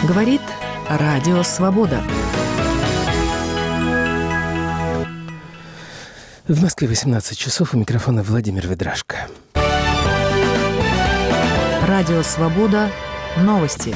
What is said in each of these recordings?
Говорит Радио Свобода. В Москве 18 часов. У микрофона Владимир Ведрашко. Радио Свобода. Новости.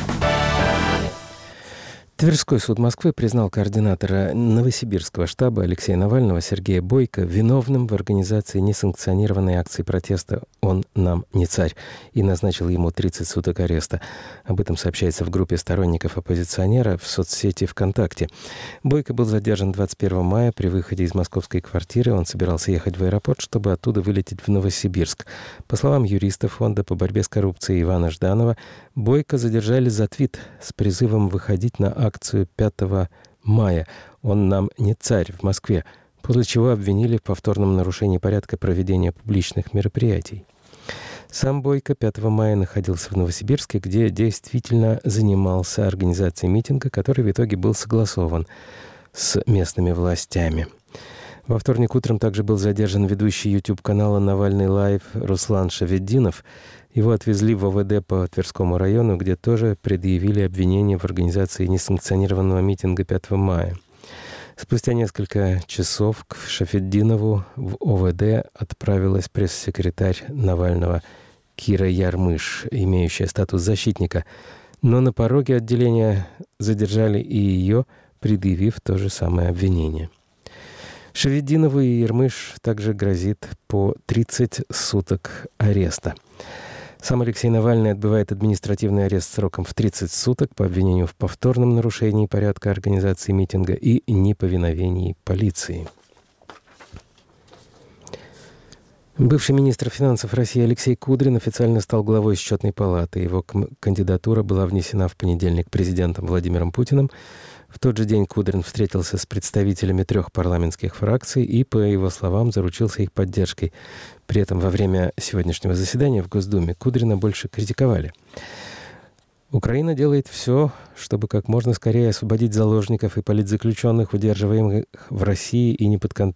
Тверской суд Москвы признал координатора Новосибирского штаба Алексея Навального Сергея Бойко виновным в организации несанкционированной акции протеста «Он нам не царь» и назначил ему 30 суток ареста. Об этом сообщается в группе сторонников оппозиционера в соцсети ВКонтакте. Бойко был задержан 21 мая при выходе из московской квартиры. Он собирался ехать в аэропорт, чтобы оттуда вылететь в Новосибирск. По словам юриста Фонда по борьбе с коррупцией Ивана Жданова, Бойко задержали за твит с призывом выходить на акцию 5 мая «Он нам не царь» в Москве, после чего обвинили в повторном нарушении порядка проведения публичных мероприятий. Сам Бойко 5 мая находился в Новосибирске, где действительно занимался организацией митинга, который в итоге был согласован с местными властями. Во вторник утром также был задержан ведущий YouTube-канала «Навальный Лайв» Руслан Шафетдинов. Его отвезли в ОВД по Тверскому району, где тоже предъявили обвинение в организации несанкционированного митинга 5 мая. Спустя несколько часов к Шафетдинову в ОВД отправилась пресс-секретарь Навального Кира Ярмыш, имеющая статус защитника. Но на пороге отделения задержали и ее, предъявив то же самое обвинение. Шафетдинову и Ярмыш также грозит по 30 суток ареста. Сам Алексей Навальный отбывает административный арест сроком в 30 суток по обвинению в повторном нарушении порядка организации митинга и неповиновении полиции. Бывший министр финансов России Алексей Кудрин официально стал главой Счетной палаты. Его кандидатура была внесена в понедельник президентом Владимиром Путиным. В тот же день Кудрин встретился с представителями 3 парламентских фракций и, по его словам, заручился их поддержкой. При этом во время сегодняшнего заседания в Госдуме Кудрина больше критиковали. Украина делает все, чтобы как можно скорее освободить заложников и политзаключенных, удерживаемых в России и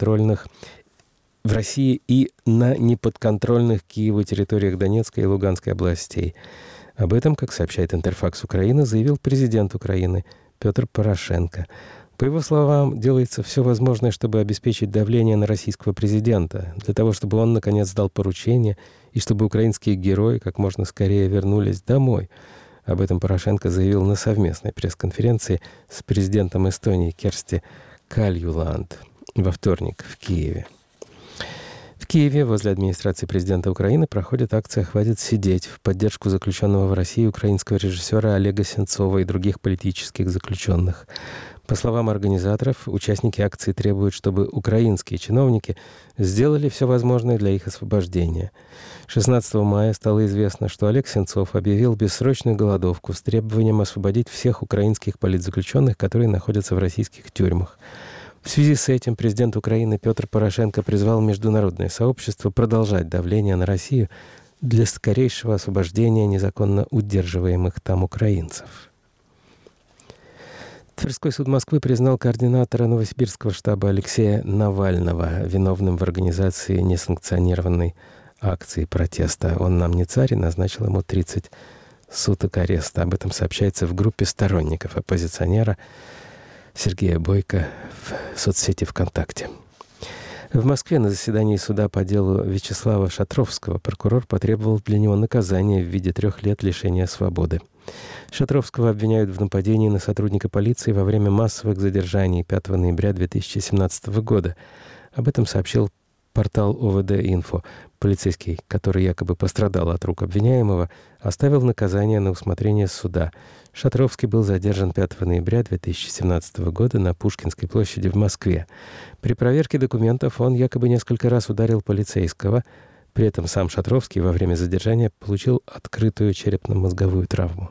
на неподконтрольных Киеву территориях Донецкой и Луганской областей. Об этом, как сообщает Интерфакс Украина, заявил президент Украины Петр Порошенко. По его словам, делается все возможное, чтобы обеспечить давление на российского президента, для того, чтобы он, наконец, дал поручение, и чтобы украинские герои как можно скорее вернулись домой. Об этом Порошенко заявил на совместной пресс-конференции с президентом Эстонии Керсти Кальюланд во вторник в Киеве. В Киеве возле администрации президента Украины проходит акция «Хватит сидеть» в поддержку заключенного в России украинского режиссера Олега Сенцова и других политических заключенных. По словам организаторов, участники акции требуют, чтобы украинские чиновники сделали все возможное для их освобождения. 16 мая стало известно, что Олег Сенцов объявил бессрочную голодовку с требованием освободить всех украинских политзаключенных, которые находятся в российских тюрьмах. В связи с этим президент Украины Петр Порошенко призвал международное сообщество продолжать давление на Россию для скорейшего освобождения незаконно удерживаемых там украинцев. Тверской суд Москвы признал координатора Новосибирского штаба Алексея Навального виновным в организации несанкционированной акции протеста «Он нам не царь» и назначил ему 30 суток ареста. Об этом сообщается в группе сторонников оппозиционера Сергея Бойко в соцсети ВКонтакте. В Москве на заседании суда по делу Вячеслава Шатровского прокурор потребовал для него наказания в виде 3 лет лишения свободы. Шатровского обвиняют в нападении на сотрудника полиции во время массовых задержаний 5 ноября 2017 года. Об этом сообщил портал ОВД-Инфо. Полицейский, который якобы пострадал от рук обвиняемого, оставил наказание на усмотрение суда. Шатровский был задержан 5 ноября 2017 года на Пушкинской площади в Москве. При проверке документов он якобы несколько раз ударил полицейского. При этом сам Шатровский во время задержания получил открытую черепно-мозговую травму.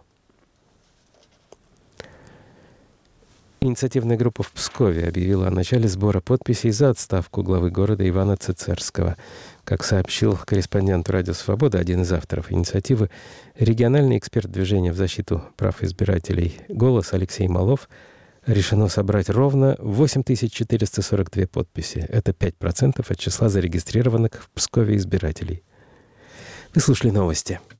Инициативная группа в Пскове объявила о начале сбора подписей за отставку главы города Ивана Цицерского. Как сообщил корреспондент «Радио Свобода», один из авторов инициативы, региональный эксперт движения в защиту прав избирателей «Голос» Алексей Малов, решено собрать ровно 8442 подписи. Это 5% от числа зарегистрированных в Пскове избирателей. Вы слушали новости.